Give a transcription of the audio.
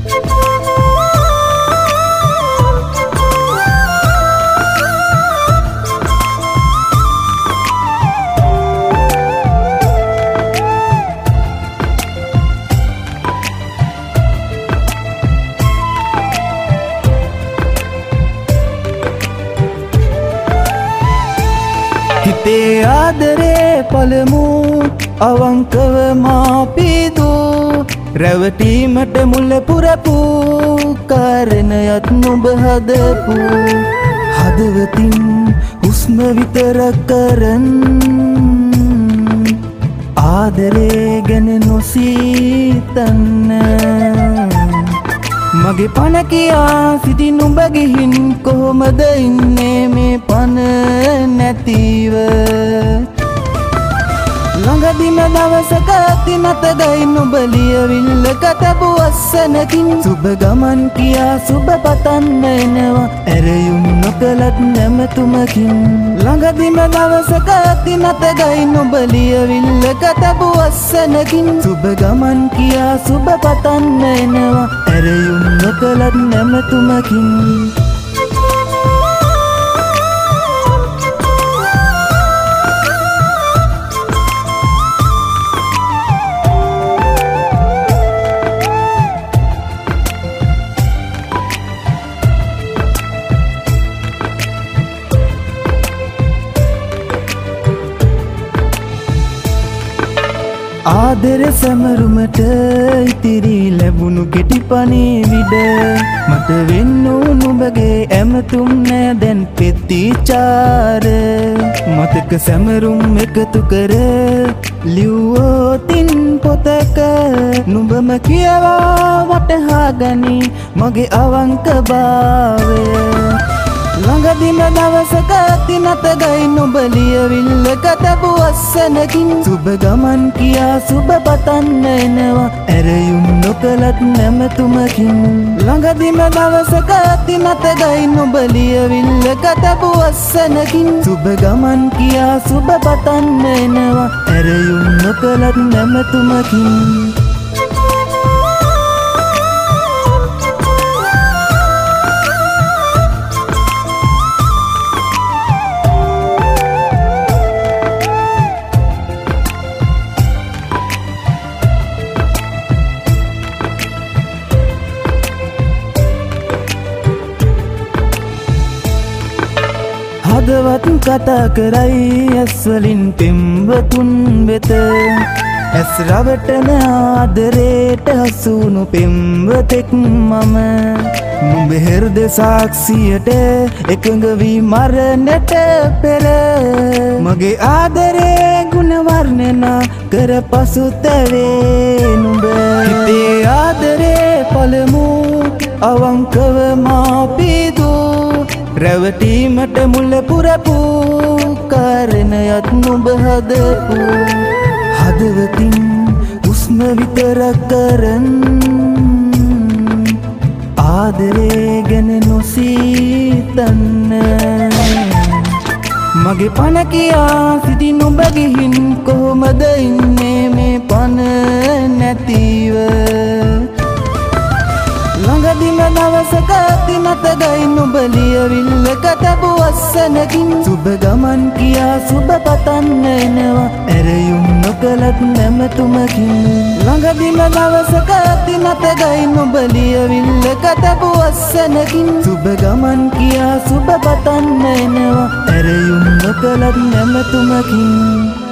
හිතේ ආදරේ පළමු අවංකව මාපිදු රැවටීමට මුල පුරපු කාරණයත් නුඹ හදපු හදවතින් හුස්ම විතර කරන් ආදරේ ගැන නොසිතන්න මගේ පණ කියා සිටි නුඹ ගිහින් කොහොමද ඉන්නේ මේ පණ නැතිව ළඟදිම දවසක තිනත ගයි නුඹ ලියවිල්ලක තබු අස්සනකින් සුබ ගමන් කියා සුබ පතන්න එනවා ඇරයුම් නොකලත් නැමතුමකින් ළඟදිම දවසක තිනත ගයි නුඹ ලියවිල්ලක තබු අස්සනකින් සුබ ගමන් කියා සුබ පතන්න එනවා ඇරයුම් නොකලත් නැමතුමකින් ආදර සමරුමට ඉතිරි ලැබුණු කෙටි පණිවිඩ මට වෙන්නු නුඹගේ ඇමතුම් නෑ දැන් පෙත්තිචාර මතක සමරුම් එකතු කර ලිව්වෝතින් පොතක නුඹම කියවා වටහා ගනි මගේ අවංකභාවය ළඟදිම දවසක තිනත ගයි නුඹ ලියවිල්ලක තබු අස්සනකින් සුබ ගමන් කියා සුබ පතන්න එනවා ඇරයුම් නොකලත් නැමතුමකින් ළඟදිම දවසක තිනත ගයි නුඹ ලියවිල්ලක තබු අස්සනකින් සුබ ගමන් කියා සුබ පතන්න එනවා ඇරයුම් නොකලත් නැමතුමකින් හදවත් කතා කරයි ඇස්වලින් පෙම්වතුන් වෙත ඇස් රවටන ආදරේට හසුණු පෙම්වතෙක් මම නුඹ හෘද සාක්ෂියට එකඟ වී මරණට පෙර මගේ ආදරේ ගුණ වර්ණනා කර පසුතැවේ නුඹ හිතේ ආදරේ පළමු අවංකව මාපිදු රැවටීමට මුල පුරපු කාරණයත් නුඹ හදපු හදවතින් හුස්ම විතර කරන් ආදරේ ගැන නොසිතන්න මගේ පණ කියා සිටි නුඹ ගිහින් කොහොමද ඉන්නේ මේ පණ නැතිව ළඟදිම දවසක තිනත ගයි නුඹ ලියවිල්ලක තබු අස්සනකින් සුබ ගමන් කියා සුබ පතන්න එනවා ඇරයුම් නොකලත් නැමතුමකින් ළඟදිම දවසක තිනත ගයි නුඹ ලියවිල්ලක තබු අස්සනකින් සුබ ගමන් කියා සුබ පතන්න එනවා ඇරයුම් නොකලත් නැමතුමකින්